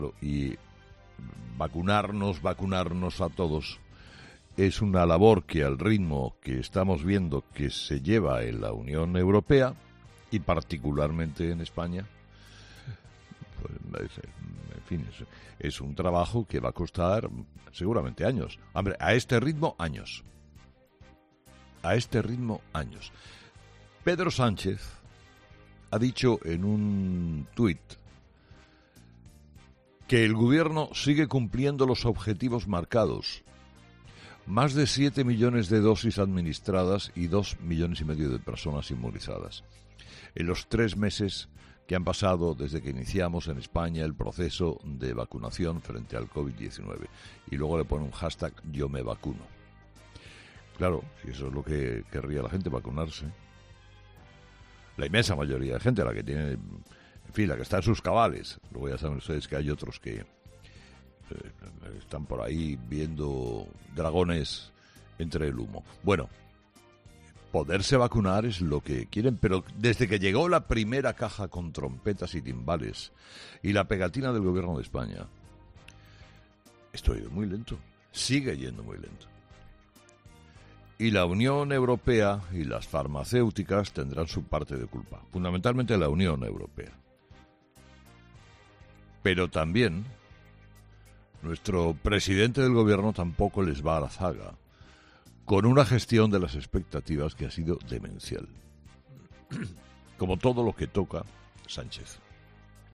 Y vacunarnos a todos es una labor que al ritmo que estamos viendo que se lleva en la Unión Europea y particularmente en España, pues, en fin, es un trabajo que va a costar seguramente años. Hombre, a este ritmo, años. A este ritmo, años. Pedro Sánchez ha dicho en un tuit que el gobierno sigue cumpliendo los objetivos marcados. Más de 7 millones de dosis administradas y 2,5 millones de personas inmunizadas. En los 3 meses que han pasado desde que iniciamos en España el proceso de vacunación frente al COVID-19. Y luego le pone un hashtag yo me vacuno. Claro, si eso es lo que querría la gente, vacunarse. La inmensa mayoría de gente, la que tiene, en fin, la que está en sus cabales. Luego ya saben ustedes que hay otros que están por ahí viendo dragones entre el humo. Bueno, poderse vacunar es lo que quieren, pero desde que llegó la primera caja con trompetas y timbales y la pegatina del gobierno de España, esto ha ido muy lento, sigue yendo muy lento. Y la Unión Europea y las farmacéuticas tendrán su parte de culpa, fundamentalmente la Unión Europea. Pero también nuestro presidente del gobierno tampoco les va a la zaga, con una gestión de las expectativas que ha sido demencial. Como todo lo que toca Sánchez.